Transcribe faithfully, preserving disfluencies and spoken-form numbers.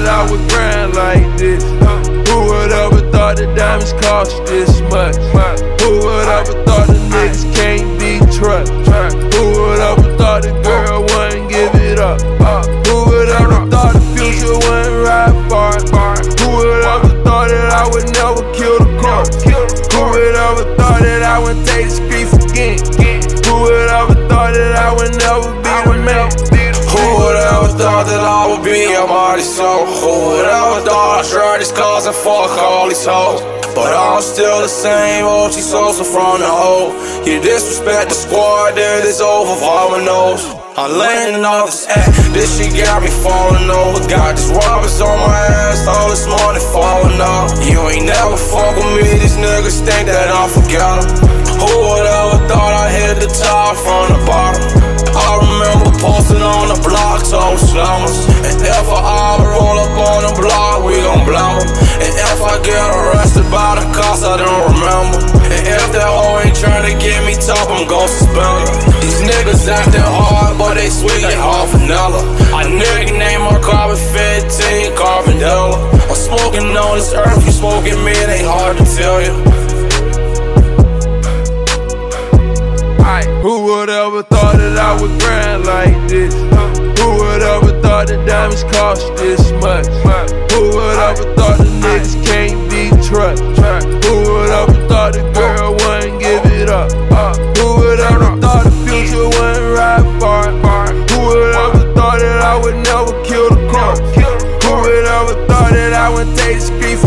I would grind like this? Who would ever thought the diamonds cost this much? Who would ever thought the niggas can't be trusted? Who would ever thought the girl wouldn't give it up? Who would ever thought the future wouldn't ride far? Who would ever thought that I would never kill the court? Who would ever thought that I would take the streets again? Who would ever thought that I would never be the man? Who would ever thought that I would be a mighty soul? Who would ever thought I'd drive these cars and fuck all these hoes? But I'm still the same O G Sosa from the hole. You disrespect the squad, then it's over for my nose. I'm laying off this act, this shit got me falling over. Got these robbers on my ass, all this money falling off. You ain't never fuck with me, these niggas think that I forgot them. Who would ever thought I hit the top from the bottom? I remember posting on the block, told slummers. And if I ever roll up on the block, we gon' blame them. And if I get arrested by the cops, I don't remember. And if that hoe ain't tryna get me top, I'm gon' suspend her. These niggas acting hard, but they sweet like hard vanilla. I nickname my carbon fifteen, Carbon Dilla. I'm smoking on this earth, you smoking me, it ain't hard to tell you. Who would ever thought that I would grind like this? Who would ever thought the diamonds cost this much? Who would ever thought the niggas can't be trusted? Who would ever thought the girl wouldn't give it up? Who would ever thought the future wouldn't ride far? Who would ever thought that I would never kill the court? Who would ever thought that I would take the streets